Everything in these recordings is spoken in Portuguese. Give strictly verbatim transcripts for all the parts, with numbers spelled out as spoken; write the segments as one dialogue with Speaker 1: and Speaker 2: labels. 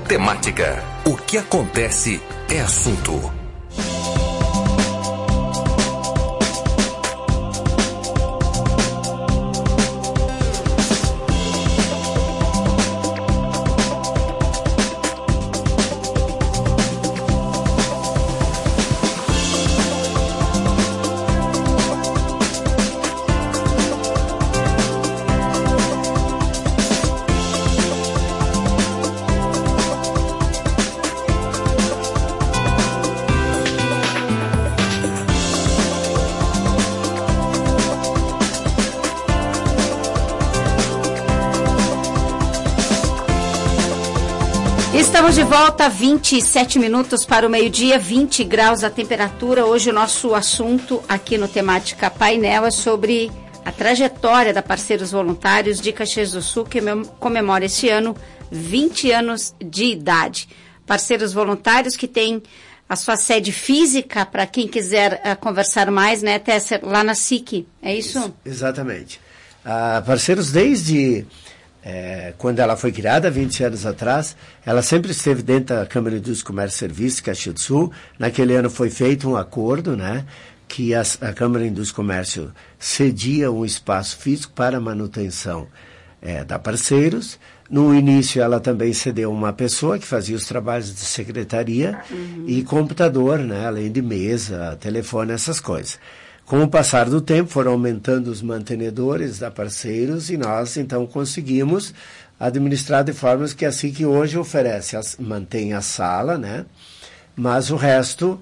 Speaker 1: Temática. O que acontece é assunto.
Speaker 2: Estamos de volta, vinte e sete minutos para o meio-dia, vinte graus a temperatura. Hoje o nosso assunto aqui no Temática Painel é sobre a trajetória da Parceiros Voluntários de Caxias do Sul, que comemora este ano vinte anos de idade. Parceiros Voluntários que tem a sua sede física, para quem quiser uh, conversar mais, né, Tesser, lá na S I C, é isso?
Speaker 3: Isso, exatamente. A Parceiros, desde... É, quando ela foi criada, vinte anos atrás, ela sempre esteve dentro da Câmara de Indústria, Comércio e Serviços, Caxias do Sul. Naquele ano foi feito um acordo, né, que a, a Câmara de Indústria e Comércio cedia um espaço físico para manutenção é, da Parceiros. No início, ela também cedeu uma pessoa que fazia os trabalhos de secretaria uhum. e computador, né, além de mesa, telefone, essas coisas. Com o passar do tempo, foram aumentando os mantenedores da Parceiros e nós, então, conseguimos administrar de formas que assim que hoje oferece, as, mantém a sala, né? Mas o resto,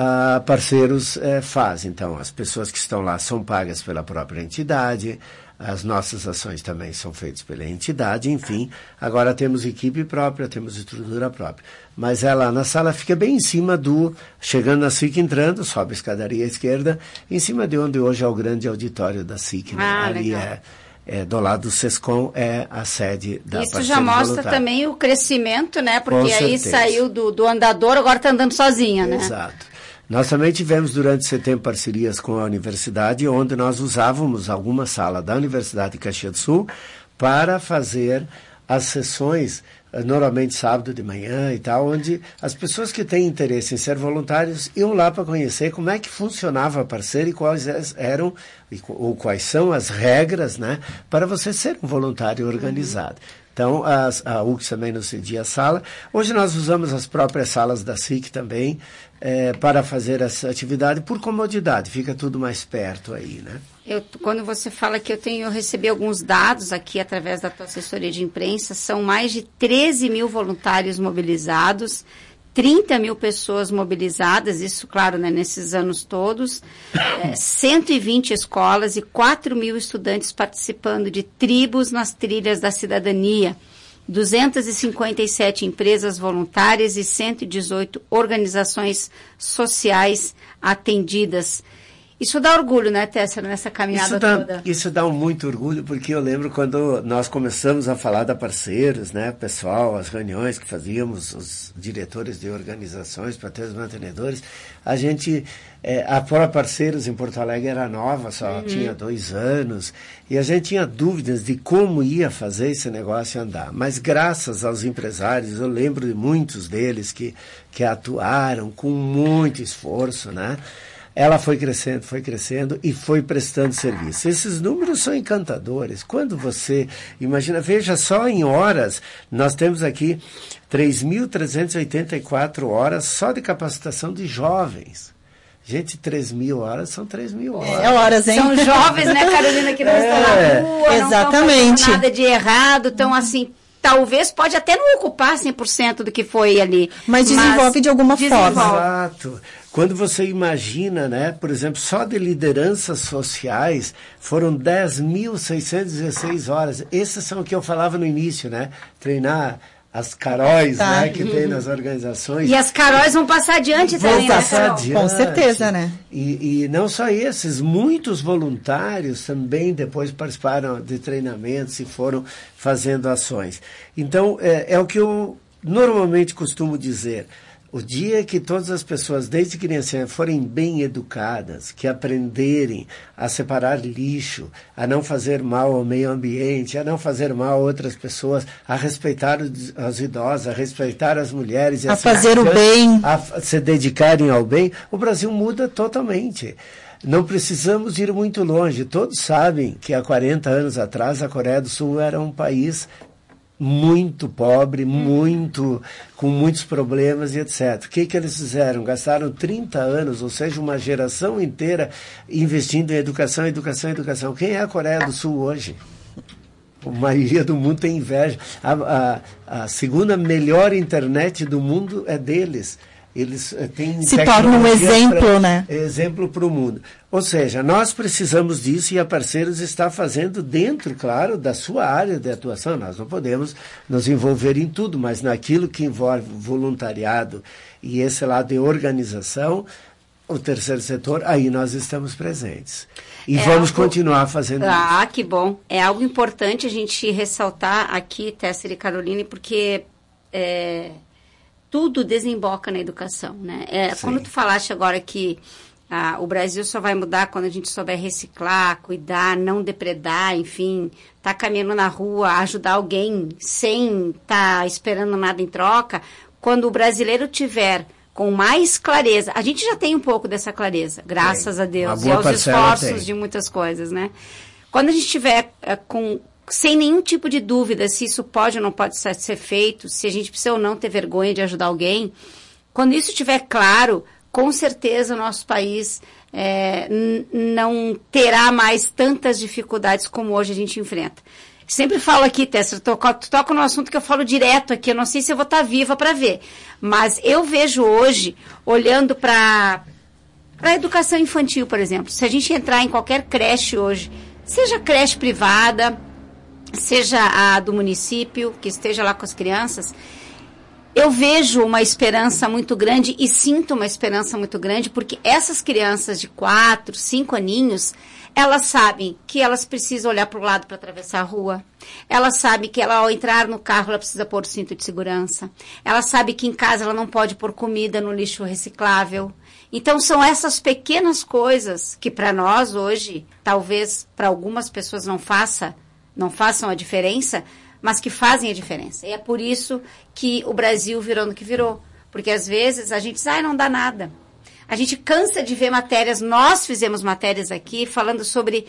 Speaker 3: a Parceiros eh, faz. Então, as pessoas que estão lá são pagas pela própria entidade, as nossas ações também são feitas pela entidade, enfim. Agora temos equipe própria, temos estrutura própria. Mas ela na sala fica bem em cima do... Chegando na S I C, entrando, sobe a escadaria à esquerda, em cima de onde hoje é o grande auditório da S I C. Né?
Speaker 2: Ah,
Speaker 3: ali é, é, do lado do SESCOM, é a sede da
Speaker 2: Isso já mostra
Speaker 3: voluntária.
Speaker 2: Também o crescimento, né? Porque
Speaker 3: Com
Speaker 2: aí
Speaker 3: certeza.
Speaker 2: Saiu do, do andador, agora está andando sozinha, né?
Speaker 3: Exato. Nós também tivemos durante setembro parcerias com a universidade, onde nós usávamos alguma sala da Universidade de Caxias do Sul para fazer as sessões, normalmente sábado de manhã e tal, onde as pessoas que têm interesse em ser voluntários iam lá para conhecer como é que funcionava a parceira e quais eram ou quais são as regras, né, para você ser um voluntário organizado. Então, as, a U C também nos cedia a sala. Hoje nós usamos as próprias salas da S I C também é, para fazer essa atividade por comodidade. Fica tudo mais perto aí, né?
Speaker 2: Eu, quando você fala que eu tenho, eu recebi alguns dados aqui através da tua assessoria de imprensa, são mais de treze mil voluntários mobilizados, trinta mil pessoas mobilizadas, isso, claro, né, nesses anos todos, é, cento e vinte escolas e quatro mil estudantes participando de tribos nas trilhas da cidadania, duzentas e cinquenta e sete empresas voluntárias e cento e dezoito organizações sociais atendidas. Isso dá orgulho, né, Tessa, nessa caminhada
Speaker 3: isso dá,
Speaker 2: toda?
Speaker 3: Isso dá muito orgulho, porque eu lembro quando nós começamos a falar da Parceiros, né, pessoal, as reuniões que fazíamos, os diretores de organizações para ter os mantenedores, a gente, é, a própria Parceiros em Porto Alegre era nova, só uhum. tinha dois anos, e a gente tinha dúvidas de como ia fazer esse negócio andar. Mas graças aos empresários, eu lembro de muitos deles que, que atuaram com muito esforço, né? Ela foi crescendo, foi crescendo e foi prestando serviço. Esses números são encantadores. Quando você imagina, veja só em horas, nós temos aqui três mil trezentas e oitenta e quatro horas só de capacitação de jovens. Gente, três mil horas são três mil horas.
Speaker 4: É horas, hein?
Speaker 2: São jovens, né, Carolina, que não é, estão na rua,
Speaker 4: exatamente.
Speaker 2: Não estão nada de errado, estão assim... Talvez pode até não ocupar cem por cento do que foi ali.
Speaker 4: Mas desenvolve mas de alguma
Speaker 2: desenvolve.
Speaker 4: forma.
Speaker 3: Exato. Quando você imagina, né, por exemplo, só de lideranças sociais foram dez mil seiscentas e dezesseis horas. Esses são o que eu falava no início, né? Treinar as caróis, tá. né, que tem nas organizações.
Speaker 2: E as caróis vão passar adiante
Speaker 3: vão
Speaker 2: também,
Speaker 3: passar
Speaker 2: né,
Speaker 3: adiante.
Speaker 4: Com certeza, né?
Speaker 3: E, e não só esses, muitos voluntários também depois participaram de treinamentos e foram fazendo ações. Então, é, é o que eu normalmente costumo dizer. O dia que todas as pessoas, desde criança, forem bem educadas, que aprenderem a separar lixo, a não fazer mal ao meio ambiente, a não fazer mal a outras pessoas, a respeitar os, os idosos, a respeitar as mulheres,
Speaker 4: a fazer o bem,
Speaker 3: a se dedicarem ao bem, o Brasil muda totalmente. Não precisamos ir muito longe. Todos sabem que há quarenta anos atrás a Coreia do Sul era um país muito pobre, muito, com muitos problemas e etcétera. O que que eles fizeram? Gastaram trinta anos, ou seja, uma geração inteira investindo em educação, educação, educação. Quem é a Coreia do Sul hoje? A maioria do mundo tem inveja. A, a, a segunda melhor internet do mundo é deles. Eles têm
Speaker 4: se torna um exemplo,
Speaker 3: pra,
Speaker 4: né?
Speaker 3: Exemplo para o mundo. Ou seja, nós precisamos disso e a Parceiros está fazendo dentro, claro, da sua área de atuação. Nós não podemos nos envolver em tudo, mas naquilo que envolve voluntariado e esse lado de organização, o terceiro setor, aí nós estamos presentes. E é vamos algo... continuar fazendo
Speaker 2: ah,
Speaker 3: isso.
Speaker 2: Ah, que bom. É algo importante a gente ressaltar aqui, Tesser e Caroline, porque... É... tudo desemboca na educação, né? É, quando tu falaste agora que ah, o Brasil só vai mudar quando a gente souber reciclar, cuidar, não depredar, enfim, tá caminhando na rua, ajudar alguém sem estar tá esperando nada em troca, quando o brasileiro tiver com mais clareza, a gente já tem um pouco dessa clareza, graças
Speaker 3: é,
Speaker 2: a Deus, e aos esforços tem. de muitas coisas, né? Quando a gente tiver é, com... sem nenhum tipo de dúvida se isso pode ou não pode ser feito, se a gente precisa ou não ter vergonha de ajudar alguém, quando isso estiver claro, com certeza o nosso país é, n- não terá mais tantas dificuldades como hoje a gente enfrenta. Sempre falo aqui, Tessa, tu toca no assunto que eu falo direto aqui, eu não sei se eu vou estar viva para ver, mas eu vejo hoje, olhando para a educação infantil, por exemplo, se a gente entrar em qualquer creche hoje, seja creche privada, seja a do município, que esteja lá com as crianças, eu vejo uma esperança muito grande e sinto uma esperança muito grande, porque essas crianças de quatro, cinco aninhos, elas sabem que elas precisam olhar para o lado para atravessar a rua, elas sabem que ela, ao entrar no carro, ela precisa pôr o cinto de segurança, ela sabe que em casa ela não pode pôr comida no lixo reciclável. Então, são essas pequenas coisas que para nós hoje, talvez para algumas pessoas não faça não façam a diferença, mas que fazem a diferença. E é por isso que o Brasil virou no que virou. Porque às vezes a gente diz, ah, não dá nada. A gente cansa de ver matérias, nós fizemos matérias aqui falando sobre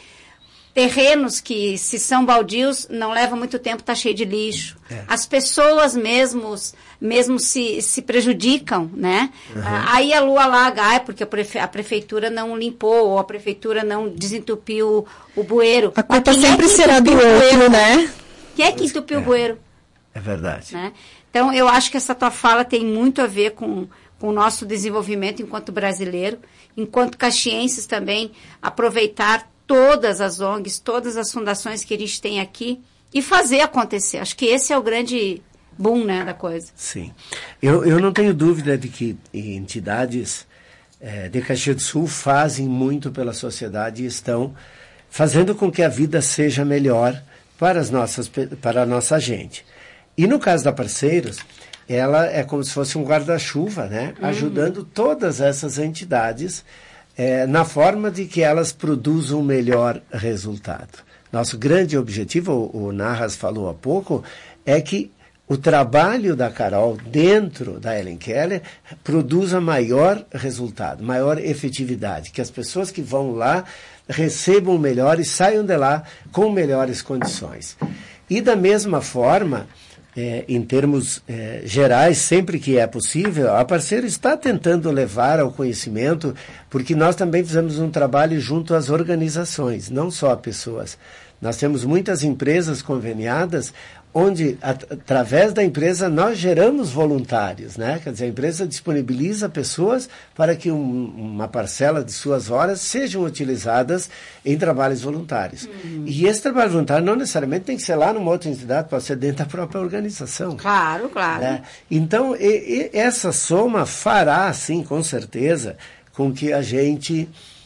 Speaker 2: terrenos que, se são baldios, não leva muito tempo, está cheio de lixo. É. As pessoas mesmos, mesmo se, se prejudicam, né? Uhum. Aí a lua alaga, ah, porque a, prefe, a prefeitura não limpou, ou a prefeitura não desentupiu o, o bueiro.
Speaker 4: A culpa sempre é será do outro, né?
Speaker 2: Quem é que entupiu é. o bueiro?
Speaker 3: É verdade.
Speaker 2: Né? Então, eu acho que essa tua fala tem muito a ver com, com o nosso desenvolvimento enquanto brasileiro, enquanto caxienses também, aproveitar todas as O N Gs, todas as fundações que a gente tem aqui e fazer acontecer. Acho que esse é o grande boom, né, da coisa.
Speaker 3: Sim. Eu, eu não tenho dúvida de que entidades é, de Caxias do Sul fazem muito pela sociedade e estão fazendo com que a vida seja melhor para, as nossas, para a nossa gente. E no caso da Parceiros, ela é como se fosse um guarda-chuva, né, uhum. ajudando todas essas entidades É, na forma de que elas produzam o melhor resultado. Nosso grande objetivo, o, o Narras falou há pouco, é que o trabalho da Carol dentro da Ellen Keller produza maior resultado, maior efetividade, que as pessoas que vão lá recebam melhor e saiam de lá com melhores condições. E da mesma forma, É, em termos é, gerais, sempre que é possível, a Parceiro está tentando levar ao conhecimento, porque nós também fizemos um trabalho junto às organizações, não só a pessoas. Nós temos muitas empresas conveniadas, onde, at- através da empresa, nós geramos voluntários, né? Quer dizer, a empresa disponibiliza pessoas para que um, uma parcela de suas horas sejam utilizadas em trabalhos voluntários. Uhum. E esse trabalho voluntário não necessariamente tem que ser lá numa outra entidade, pode ser dentro da própria organização.
Speaker 2: Claro, claro.
Speaker 3: Né? Então, e, e essa soma fará, sim, com certeza, com que a gente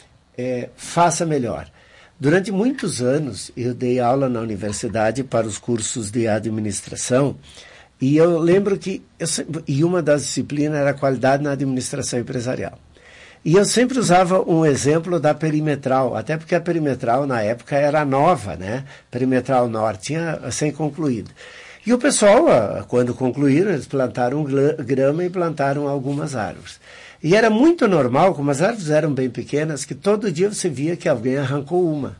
Speaker 3: é, faça melhor. Durante muitos anos, eu dei aula na universidade para os cursos de administração E eu lembro que, eu sempre, e uma das disciplinas era a qualidade na administração empresarial. E eu sempre usava um exemplo da Perimetral, até porque a Perimetral na época era nova, né? Perimetral Norte tinha recém-concluído. E o pessoal, quando concluíram, eles plantaram grama e plantaram algumas árvores. E era muito normal, como as árvores eram bem pequenas, que todo dia você via que alguém arrancou uma.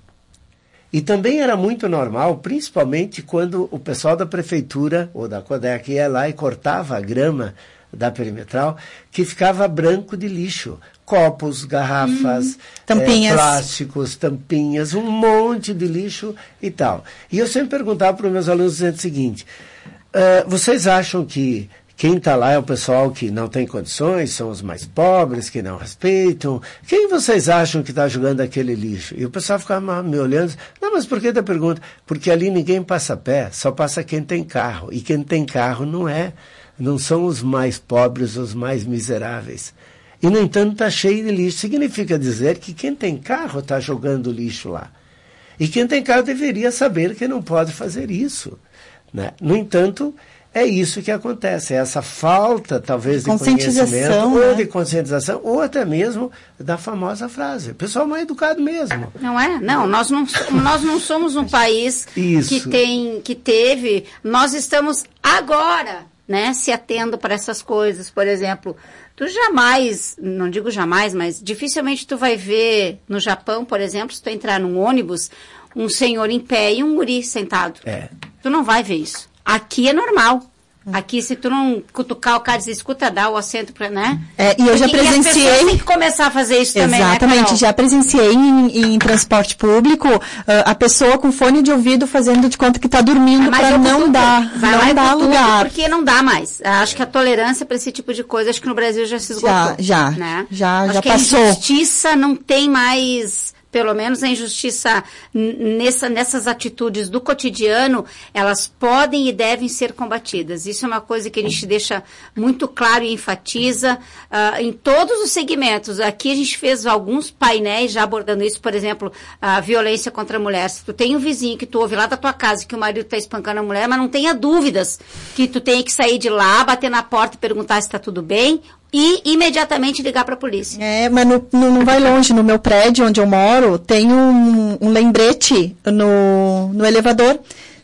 Speaker 3: E também era muito normal, principalmente quando o pessoal da prefeitura ou da Codec ia lá e cortava a grama da Perimetral, que ficava branco de lixo. Copos, garrafas,
Speaker 4: hum, tampinhas.
Speaker 3: É, plásticos, tampinhas, um monte de lixo e tal. E eu sempre perguntava para os meus alunos dizendo o seguinte, uh, vocês acham que quem está lá é o pessoal que não tem condições, são os mais pobres, que não respeitam? Quem vocês acham que está jogando aquele lixo? E o pessoal ficava me olhando, não, mas por que da pergunta? Porque ali ninguém passa a pé, só passa quem tem carro. E quem tem carro não é, não são os mais pobres, os mais miseráveis. E, no entanto, está cheio de lixo. Significa dizer que quem tem carro está jogando lixo lá. E quem tem carro deveria saber que não pode fazer isso, né? No entanto, é isso que acontece. É essa falta, talvez, de conhecimento, né? Ou de conscientização, ou até mesmo da famosa frase. O pessoal mal educado mesmo.
Speaker 2: Não é? Não, nós não, nós não somos um país que, tem, que teve... Nós estamos agora, né, se atendo para essas coisas. Por exemplo... Tu jamais, não digo jamais, mas dificilmente tu vai ver no Japão, por exemplo, se tu entrar num ônibus, um senhor em pé e um guri sentado.
Speaker 3: É.
Speaker 2: Tu não vai ver isso. Aqui é normal. Aqui, se tu não cutucar o cara e dizer, escuta, dá o assento para, né?
Speaker 4: É, e eu já
Speaker 2: Porque,
Speaker 4: presenciei...
Speaker 2: E as pessoas têm que começar a fazer isso também, né,
Speaker 4: Exatamente, já presenciei em, em transporte público uh, a pessoa com fone de ouvido fazendo de conta que está dormindo
Speaker 2: ah,
Speaker 4: para não dar, não dar lugar.
Speaker 2: Porque não dá mais. Acho que a tolerância para esse tipo de coisa, acho que no Brasil já se esgotou.
Speaker 4: Já, já,
Speaker 2: né?
Speaker 4: já,
Speaker 2: acho
Speaker 4: já
Speaker 2: que
Speaker 4: passou.
Speaker 2: A injustiça não tem mais... Pelo menos a injustiça nessa, nessas atitudes do cotidiano, elas podem e devem ser combatidas. Isso é uma coisa que a gente deixa muito claro e enfatiza uh, em todos os segmentos. Aqui a gente fez alguns painéis já abordando isso, por exemplo, a violência contra a mulher. Se tu tem um vizinho que tu ouve lá da tua casa que o marido está espancando a mulher, mas não tenha dúvidas que tu tem que sair de lá, bater na porta e perguntar se está tudo bem, e imediatamente ligar para a polícia. É,
Speaker 4: mas no, no, não vai longe. No meu prédio, onde eu moro, tem um, um lembrete no, no elevador.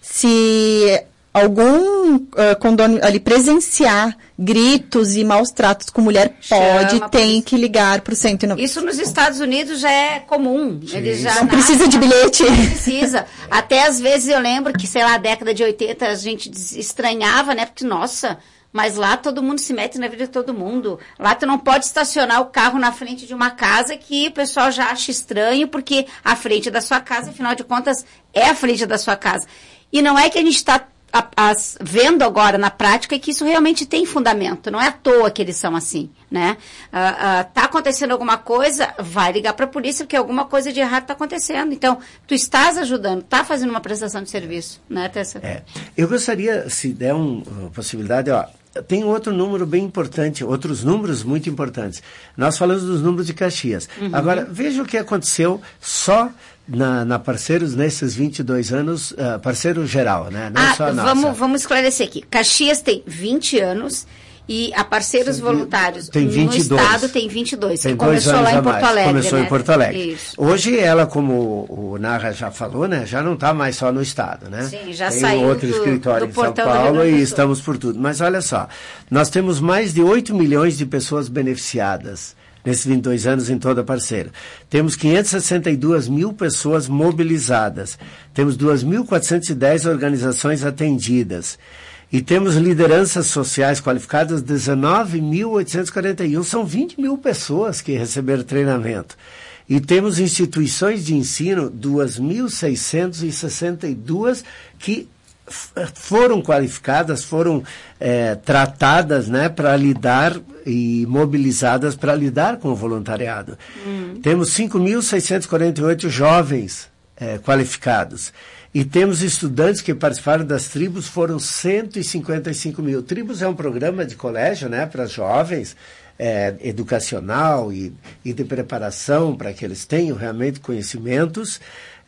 Speaker 4: Se algum uh, condômino ali presenciar gritos e maus tratos com mulher, pode, Chama, tem que ligar para o cento e noventa.
Speaker 2: Isso nos Estados Unidos já é comum. Eles já
Speaker 4: não precisa de bilhete.
Speaker 2: Não precisa. Até às vezes eu lembro que, sei lá, a década de oitenta a gente estranhava, né? Porque, nossa... Mas lá todo mundo se mete na vida de todo mundo. Lá tu não pode estacionar o carro na frente de uma casa que o pessoal já acha estranho, porque a frente da sua casa, afinal de contas, é a frente da sua casa. E não é que a gente está vendo agora na prática que isso realmente tem fundamento. Não é à toa que eles são assim, né? Ah, ah, tá acontecendo alguma coisa, vai ligar para a polícia, porque alguma coisa de errado está acontecendo. Então, tu estás ajudando, tá fazendo uma prestação de serviço, né, Tessa?
Speaker 3: É. Eu gostaria, se der um, uma possibilidade, ó, tem outro número bem importante, outros números muito importantes. Nós falamos dos números de Caxias. Uhum. Agora, veja o que aconteceu só na, na Parceiros nesses vinte e dois anos, uh, parceiro geral, né? Não
Speaker 2: ah,
Speaker 3: só a nossa.
Speaker 2: Vamos, vamos esclarecer aqui. Caxias tem vinte anos e a Parceiros Sim, Voluntários
Speaker 3: tem vinte e dois.
Speaker 2: No estado tem vinte e dois.
Speaker 3: Tem
Speaker 2: que começou
Speaker 3: dois anos
Speaker 2: lá em
Speaker 3: a
Speaker 2: Porto
Speaker 3: mais.
Speaker 2: Alegre.
Speaker 3: Começou
Speaker 2: né?
Speaker 3: em Porto Alegre.
Speaker 2: Isso.
Speaker 3: Hoje ela, como o Narra já falou, né, já não está mais só no estado, né?
Speaker 2: Sim, já
Speaker 3: tem
Speaker 2: saiu
Speaker 3: outro
Speaker 2: do,
Speaker 3: escritório
Speaker 2: do
Speaker 3: em São Paulo e estamos por tudo. Mas olha só, nós temos mais de oito milhões de pessoas beneficiadas nesses vinte e dois anos em toda Parceiro. Temos quinhentas e sessenta e duas mil pessoas mobilizadas. Temos duas mil quatrocentas e dez organizações atendidas. E temos lideranças sociais qualificadas, dezenove mil oitocentos e quarenta e um. São vinte mil pessoas que receberam treinamento. E temos instituições de ensino, duas mil seiscentas e sessenta e duas, que foram qualificadas, foram é, tratadas, né, para lidar e mobilizadas para lidar com o voluntariado. Hum. Temos cinco mil seiscentos e quarenta e oito jovens é, qualificados. E temos estudantes que participaram das tribos, foram cento e cinquenta e cinco mil. Tribos é um programa de colégio, né, para jovens, é, educacional e, e de preparação para que eles tenham realmente conhecimentos.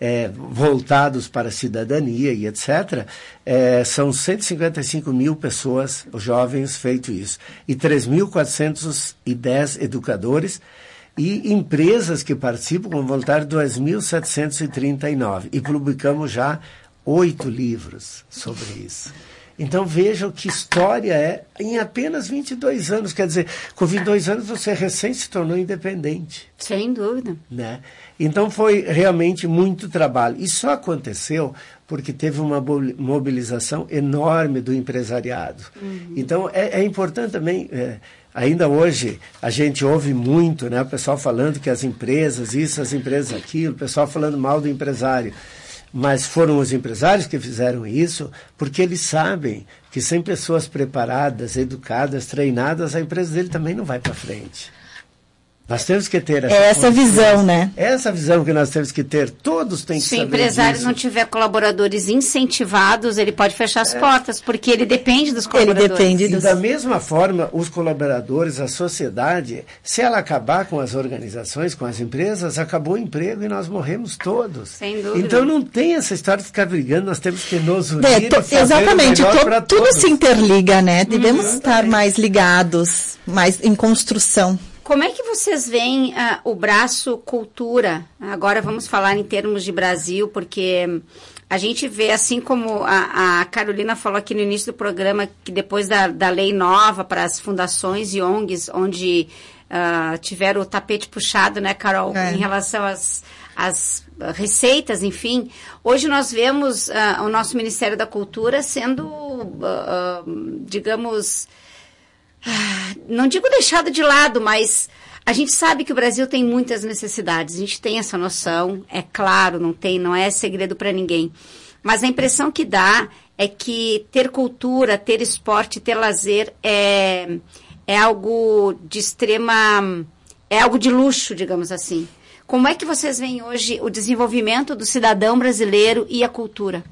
Speaker 3: é, voltados para a cidadania e etcétera, é, são cento e cinquenta e cinco mil pessoas, jovens, feito isso. E três mil quatrocentos e dez educadores e empresas que participam com voluntários dois mil setecentos e trinta e nove. E publicamos já oito livros sobre isso. Então vejam que história é em apenas vinte e dois anos. Quer dizer, com vinte e dois anos você recém se tornou independente.
Speaker 2: Sem dúvida.
Speaker 3: Né? Então foi realmente muito trabalho. E só aconteceu porque teve uma mobilização enorme do empresariado. Uhum. Então é, é importante também... É, ainda hoje a gente ouve muito, né, o pessoal falando que as empresas, isso, as empresas aquilo, o pessoal falando mal do empresário. Mas foram os empresários que fizeram isso porque eles sabem que sem pessoas preparadas, educadas, treinadas, a empresa dele também não vai para frente. Nós temos que ter essa,
Speaker 4: é essa visão, né?
Speaker 3: É essa visão que nós temos que ter. Todos têm que
Speaker 2: saber. Se o
Speaker 3: disso.
Speaker 2: empresário não tiver colaboradores incentivados, ele pode fechar as é. portas, porque ele depende dos colaboradores.
Speaker 4: Ele depende dos...
Speaker 3: E da mesma forma, os colaboradores, a sociedade, se ela acabar com as organizações, com as empresas, acabou o emprego e nós morremos todos.
Speaker 2: Sem dúvida.
Speaker 3: Então não tem essa história de ficar brigando, nós temos que nos unir
Speaker 4: é, to,
Speaker 3: e fazer
Speaker 4: exatamente,
Speaker 3: o melhor
Speaker 4: to,
Speaker 3: para
Speaker 4: tudo
Speaker 3: todos.
Speaker 4: se interliga, né? Devemos
Speaker 3: Uhum,
Speaker 4: estar mais ligados, mais em construção.
Speaker 2: Como é que vocês veem uh, o braço cultura? Agora vamos falar em termos de Brasil, porque a gente vê, assim como a, a Carolina falou aqui no início do programa, que depois da, da lei nova para as fundações e O N Gs, onde uh, tiveram o tapete puxado, né, Carol, é. em relação às, às receitas, enfim. Hoje nós vemos uh, o nosso Ministério da Cultura sendo, uh, uh, digamos... não digo deixado de lado, mas a gente sabe que o Brasil tem muitas necessidades, a gente tem essa noção, é claro, não tem, não é segredo para ninguém. Mas a impressão que dá é que ter cultura, ter esporte, ter lazer é, é algo de extrema, é algo de luxo, digamos assim. Como é que vocês veem hoje o desenvolvimento do cidadão brasileiro e a cultura?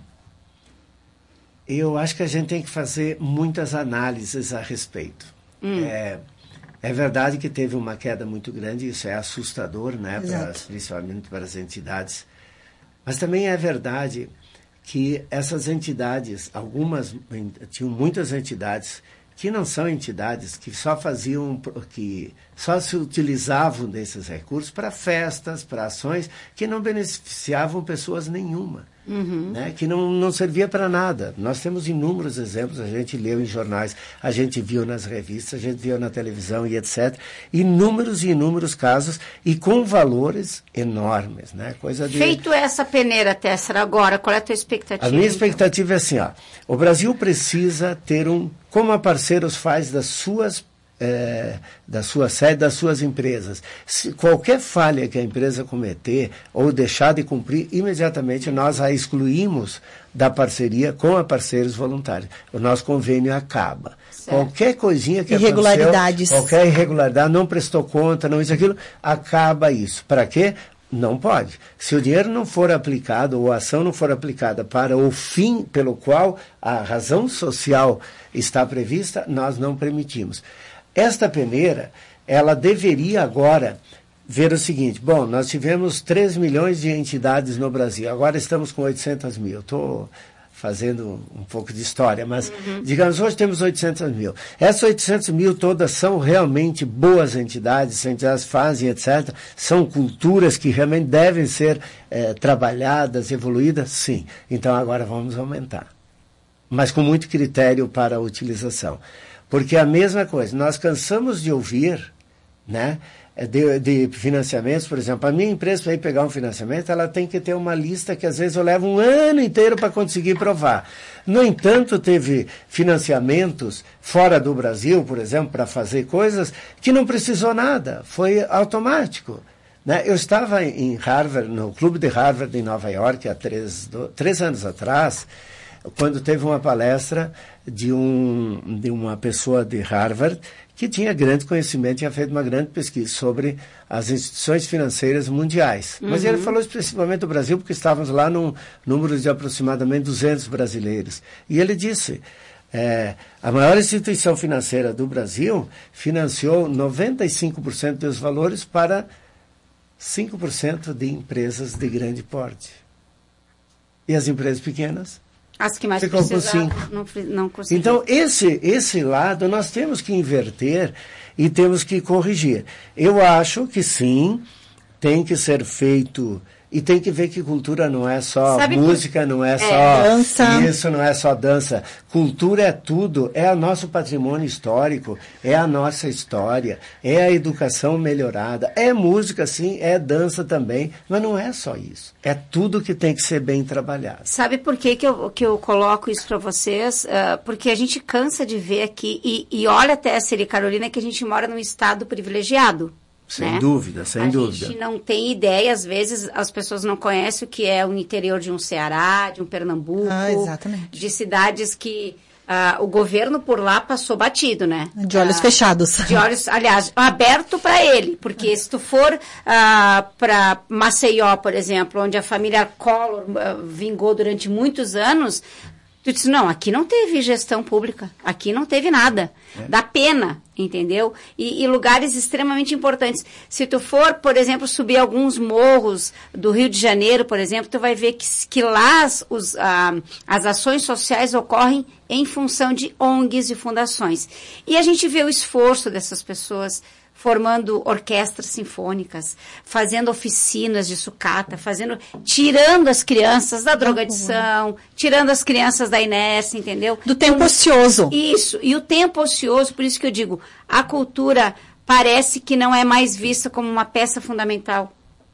Speaker 3: Eu acho que a gente tem que fazer muitas análises a respeito. Hum. É, é verdade que teve uma queda muito grande, isso é assustador, né, para, principalmente para as entidades. Mas também é verdade que essas entidades, algumas, tinham muitas entidades que não são entidades, que só faziam, que só se utilizavam desses recursos para festas, para ações que não beneficiavam pessoas nenhuma. Uhum. Né, que não, não servia para nada. Nós temos inúmeros exemplos, a gente leu em jornais, a gente viu nas revistas, a gente viu na televisão e etcétera. Inúmeros e inúmeros casos e com valores enormes. Né, coisa de...
Speaker 2: Feito essa peneira, Tessera, agora, qual é a tua expectativa?
Speaker 3: A minha expectativa é assim, ó, o Brasil precisa ter um, como a Parceiros faz das suas É, da sua sede, das suas empresas. Se qualquer falha que a empresa cometer ou deixar de cumprir, imediatamente nós a excluímos da parceria com a Parceiros Voluntários. O nosso convênio acaba. Certo. Qualquer coisinha que
Speaker 4: irregularidades.
Speaker 3: aconteceu, qualquer irregularidade, não prestou conta, não isso, aquilo, acaba isso. Para quê? Não pode. Se o dinheiro não for aplicado ou a ação não for aplicada para o fim pelo qual a razão social está prevista, nós não permitimos. Esta peneira, ela deveria agora ver o seguinte, bom, nós tivemos três milhões de entidades no Brasil, agora estamos com oitocentos mil, estou fazendo um pouco de história, mas, uhum. digamos, hoje temos oitocentos mil. Essas oitocentos mil todas são realmente boas entidades, entidades fazem, etcétera. São culturas que realmente devem ser é, trabalhadas, evoluídas? Sim. Então agora vamos aumentar. Mas com muito critério para a utilização. Porque é a mesma coisa, nós cansamos de ouvir, né, de, de financiamentos, por exemplo, a minha empresa para ir pegar um financiamento, ela tem que ter uma lista que às vezes eu levo um ano inteiro para conseguir provar. No entanto, teve financiamentos fora do Brasil, por exemplo, para fazer coisas que não precisou nada, foi automático. Né? Eu estava em Harvard, no clube de Harvard em Nova York, há três, do, três anos atrás, quando teve uma palestra de, um, de uma pessoa de Harvard que tinha grande conhecimento, tinha feito uma grande pesquisa sobre as instituições financeiras mundiais. Uhum. Mas ele falou especificamente do Brasil, porque estávamos lá num número de aproximadamente duzentos brasileiros. E ele disse, é, a maior instituição financeira do Brasil financiou noventa e cinco por cento dos valores para cinco por cento de empresas de grande porte. E as empresas pequenas?
Speaker 2: As que mais
Speaker 3: ficam por
Speaker 2: precisavam,
Speaker 3: cinco.
Speaker 2: não, não conseguiram.
Speaker 3: Então, esse, esse lado nós temos que inverter e temos que corrigir. Eu acho que sim, tem que ser feito... E tem que ver que cultura não é só Sabe música, por... não é, é só dança. Isso, não é só dança. Cultura é tudo, é o nosso patrimônio histórico, é a nossa história, é a educação melhorada, é música sim, é dança também, mas não é só isso. É tudo que tem que ser bem trabalhado.
Speaker 2: Sabe por que, que, eu, que eu coloco isso para vocês? Uh, porque a gente cansa de ver aqui, e, e olha até, Siri Carolina, que a gente mora num estado privilegiado.
Speaker 3: Sem
Speaker 2: né?
Speaker 3: dúvida, sem
Speaker 2: a
Speaker 3: dúvida.
Speaker 2: A gente não tem ideia, às vezes as pessoas não conhecem o que é o interior de um Ceará, de um Pernambuco,
Speaker 4: ah, exatamente.
Speaker 2: de cidades que uh, o governo por lá passou batido, né?
Speaker 4: De olhos
Speaker 2: uh,
Speaker 4: fechados.
Speaker 2: De olhos, aliás, aberto para ele, porque se tu for uh, para Maceió, por exemplo, onde a família Collor uh, vingou durante muitos anos, tu disse, não, aqui não teve gestão pública, aqui não teve nada. É. Dá pena, entendeu? E, e lugares extremamente importantes. Se tu for, por exemplo, subir alguns morros do Rio de Janeiro, por exemplo, tu vai ver que, que lá as, os, ah, as ações sociais ocorrem em função de O N Gs e fundações. E a gente vê o esforço dessas pessoas formando orquestras sinfônicas, fazendo oficinas de sucata, fazendo, tirando as crianças da drogadição, tirando as crianças da inércia, entendeu?
Speaker 4: Do tempo então, ocioso.
Speaker 2: Isso, e o tempo ocioso, por isso que eu digo, a cultura parece que não é mais vista como uma peça fundamental.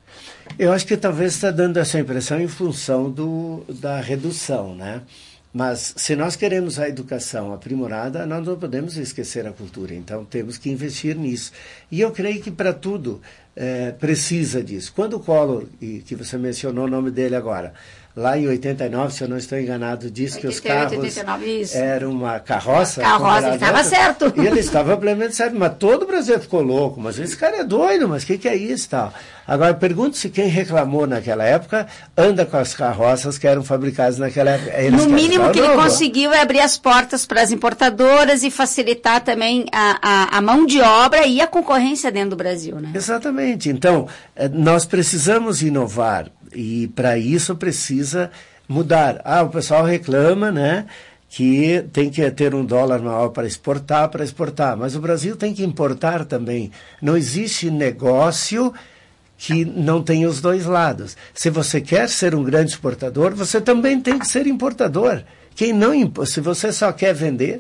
Speaker 3: Eu acho que talvez está dando essa impressão em função do, da redução, né? Mas se nós queremos a educação aprimorada, nós não podemos esquecer a cultura. Então, temos que investir nisso. E eu creio que para tudo é, precisa disso. Quando o Collor, e que você mencionou o nome dele agora, lá em oitenta e nove, se eu não estou enganado, disse que os carros
Speaker 2: oitenta e nove, isso.
Speaker 3: eram uma carroça.
Speaker 2: Carroça, ele estava certo.
Speaker 3: E ele estava plenamente certo. Mas todo o Brasil ficou louco. Mas esse cara é doido, mas o que, que é isso tal? Agora, pergunto se quem reclamou naquela época anda com as carroças que eram fabricadas naquela época. Eles
Speaker 2: no mínimo que ele novo. conseguiu é abrir as portas para as importadoras e facilitar também a, a, a mão de obra e a concorrência dentro do Brasil, né?
Speaker 3: Exatamente. Então, nós precisamos inovar e para isso precisa mudar. Ah, o pessoal reclama, né? Que tem que ter um dólar maior para exportar, para exportar. Mas o Brasil tem que importar também. Não existe negócio que não tem os dois lados. Se você quer ser um grande exportador, você também tem que ser importador. Quem não, se você só quer vender,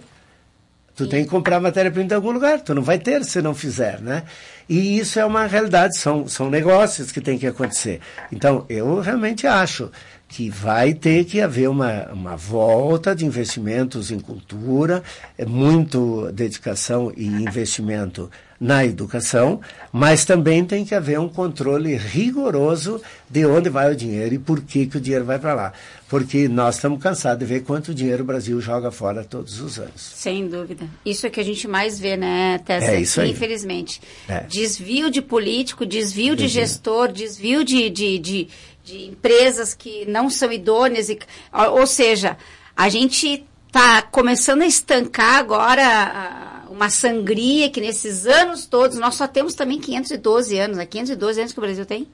Speaker 3: tu Sim. tem que comprar matéria-prima em algum lugar. Tu não vai ter se não fizer, né? E isso é uma realidade, são, são negócios que tem que acontecer. Então, eu realmente acho que vai ter que haver uma, uma volta de investimentos em cultura, é muito dedicação e investimento na educação, mas também tem que haver um controle rigoroso de onde vai o dinheiro e por que, que o dinheiro vai para lá. Porque nós estamos cansados de ver quanto dinheiro o Brasil joga fora todos os anos.
Speaker 2: Sem dúvida. Isso é que a gente mais vê, né, Tessa?
Speaker 3: É isso aí.
Speaker 2: Infelizmente.
Speaker 3: É.
Speaker 2: Desvio de político, desvio de gestor, desvio de, de, de, de empresas que não são idôneas. E, ou seja, a gente está começando a estancar agora a, uma sangria que nesses anos todos, nós só temos também quinhentos e doze anos, né? quinhentos e doze anos que o Brasil tem?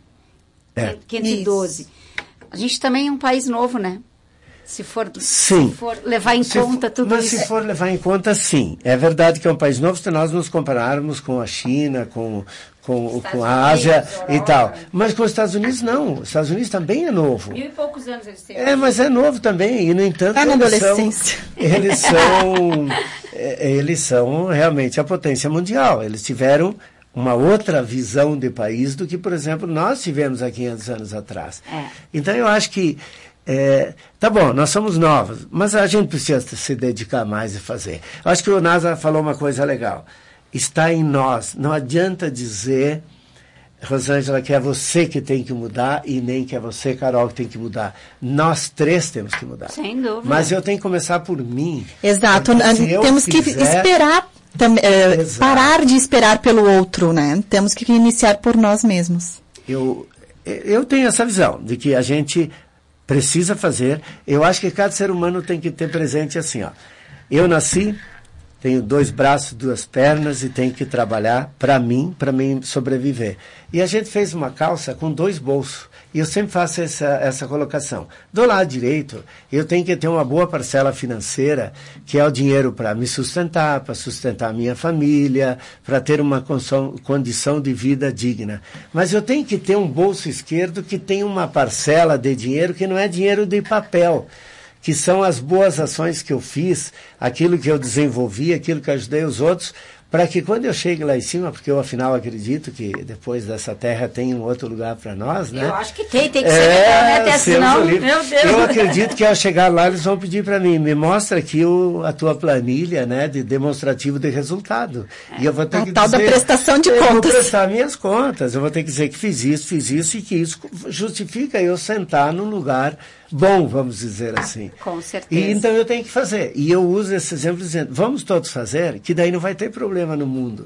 Speaker 3: É.
Speaker 2: quinhentos e doze. Isso. A gente também é um país novo, né? Se for,
Speaker 3: sim.
Speaker 2: se for levar em
Speaker 3: se
Speaker 2: conta
Speaker 3: for,
Speaker 2: tudo
Speaker 3: mas
Speaker 2: isso.
Speaker 3: Mas se for levar em conta, sim. É verdade que é um país novo se nós nos compararmos com a China, com, com, com a Ásia Unidos, e tal. Mas com os Estados Unidos, não. Os Estados Unidos também é novo.
Speaker 2: Mil e poucos anos eles têm.
Speaker 3: É, mas é novo também. E, no entanto,
Speaker 4: tá na
Speaker 3: eles
Speaker 4: adolescência.
Speaker 3: São, eles são, eles são realmente a potência mundial. Eles tiveram uma outra visão de país do que, por exemplo, nós tivemos há quinhentos anos atrás.
Speaker 2: É.
Speaker 3: Então, eu acho que É, tá bom, nós somos novos, mas a gente precisa se dedicar mais e fazer. Eu acho que o Nasa falou uma coisa legal. Está em nós. Não adianta dizer, Rosângela, que é você que tem que mudar e nem que é você, Carol, que tem que mudar. Nós três temos que mudar.
Speaker 2: Sem dúvida.
Speaker 3: Mas eu tenho que começar por mim.
Speaker 4: Exato. Temos que fizer... esperar, tam, é, parar de esperar pelo outro, né? Temos que iniciar por nós mesmos.
Speaker 3: Eu, eu tenho essa visão de que a gente precisa fazer. Eu acho que cada ser humano tem que ter presente assim, ó. Eu nasci, tenho dois braços, duas pernas e tenho que trabalhar para mim, para mim sobreviver. E a gente fez uma calça com dois bolsos. E eu sempre faço essa, essa colocação. Do lado direito, eu tenho que ter uma boa parcela financeira, que é o dinheiro para me sustentar, para sustentar a minha família, para ter uma condição de vida digna. Mas eu tenho que ter um bolso esquerdo que tem uma parcela de dinheiro que não é dinheiro de papel, que são as boas ações que eu fiz, aquilo que eu desenvolvi, aquilo que eu ajudei os outros, para que quando eu chegue lá em cima, porque eu afinal acredito que depois dessa terra tem um outro lugar para nós, né?
Speaker 2: Eu acho que tem, tem que ser é, legal, né? Até senão, meu Deus.
Speaker 3: Eu acredito que ao chegar lá eles vão pedir para mim, me mostra aqui o, a tua planilha, né, de demonstrativo de resultado. É. E eu vou ter
Speaker 4: a
Speaker 3: que
Speaker 4: tal
Speaker 3: dizer,
Speaker 4: da prestação de
Speaker 3: eu
Speaker 4: contas.
Speaker 3: Eu vou prestar minhas contas, eu vou ter que dizer que fiz isso, fiz isso e que isso justifica eu sentar num lugar bom, vamos dizer assim.
Speaker 2: Com certeza.
Speaker 3: E então eu tenho que fazer. E eu uso esse exemplo dizendo, vamos todos fazer, que daí não vai ter problema no mundo.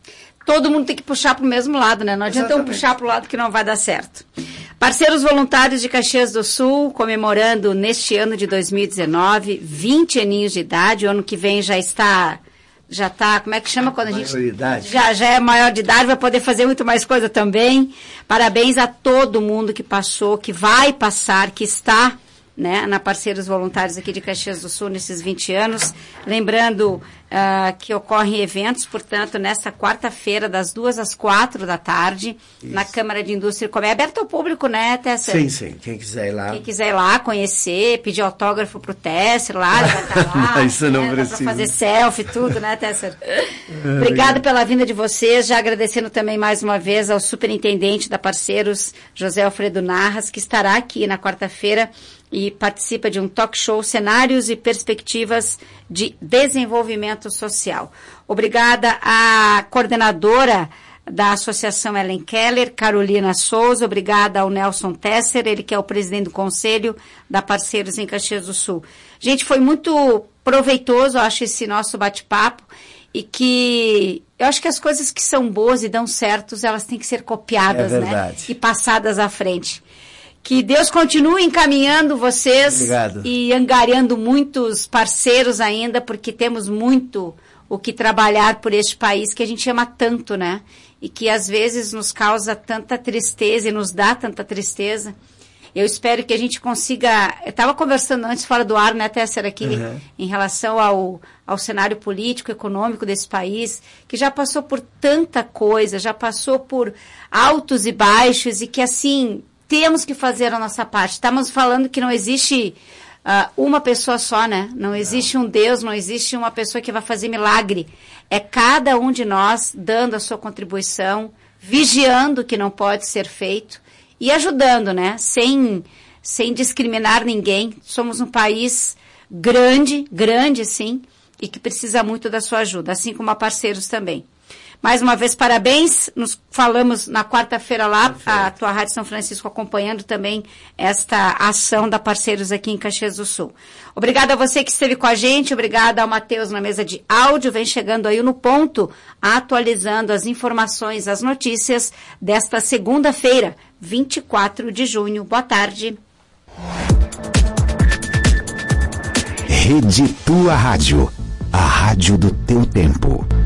Speaker 2: Todo mundo tem que puxar para o mesmo lado, né? Não adianta um puxar para o lado que não vai dar certo. Parceiros voluntários de Caxias do Sul, comemorando neste ano de dois mil e dezenove, vinte aninhos de idade. O ano que vem já está... Já está, como é que chama quando a gente...
Speaker 3: Maioridade.
Speaker 2: Já, já é maior de idade, vai poder fazer muito mais coisa também. Parabéns a todo mundo que passou, que vai passar, que está, né, na Parceiros Voluntários aqui de Caxias do Sul nesses vinte anos. Lembrando uh, que ocorrem eventos, portanto, nesta quarta-feira, das duas às quatro da tarde, isso, na Câmara de Indústria e Comércio. É aberto ao público, né, Tesser?
Speaker 3: Sim, sim. Quem quiser ir lá.
Speaker 2: Quem quiser ir lá, conhecer, pedir autógrafo pro Tesser lá, ele vai estar lá.
Speaker 3: Isso não
Speaker 2: né,
Speaker 3: precisa.
Speaker 2: Dá pra fazer selfie, tudo, né, Tesser? Obrigado pela vinda de vocês, já agradecendo também mais uma vez ao superintendente da Parceiros, José Alfredo Narras, que estará aqui na quarta-feira e participa de um talk show, Cenários e Perspectivas de Desenvolvimento Social. Obrigada à coordenadora da Associação Ellen Keller, Carolina Souza, obrigada ao Nelson Tesser, ele que é o presidente do Conselho da Parceiros em Caxias do Sul. Gente, foi muito proveitoso, eu acho, esse nosso bate-papo, e que eu acho que as coisas que são boas e dão certos, elas têm que ser copiadas,
Speaker 3: é
Speaker 2: né? E passadas à frente. Que Deus continue encaminhando vocês.
Speaker 3: Obrigado.
Speaker 2: E angariando muitos parceiros ainda, porque temos muito o que trabalhar por este país que a gente ama tanto, né? E que às vezes nos causa tanta tristeza e nos dá tanta tristeza. Eu espero que a gente consiga... Eu estava conversando antes fora do ar, né, Tesser, aqui, uhum, em relação ao, ao cenário político, econômico desse país, que já passou por tanta coisa, já passou por altos e baixos, e que, assim, temos que fazer a nossa parte. Estamos falando que não existe uh, uma pessoa só, né? Não existe um Deus, não existe uma pessoa que vai fazer milagre. É cada um de nós dando a sua contribuição, vigiando o que não pode ser feito, e ajudando, né? Sem, sem discriminar ninguém. Somos um país grande, grande sim, e que precisa muito da sua ajuda, assim como a Parceiros também. Mais uma vez, parabéns. Nos falamos na quarta-feira lá, perfeito, a tua Rádio São Francisco acompanhando também esta ação da Parceiros aqui em Caxias do Sul. Obrigada a você que esteve com a gente, obrigada ao Matheus na mesa de áudio, vem chegando aí no ponto, atualizando as informações, as notícias desta segunda-feira, vinte e quatro de junho. Boa tarde.
Speaker 1: Rede Tua Rádio, a rádio do teu tempo.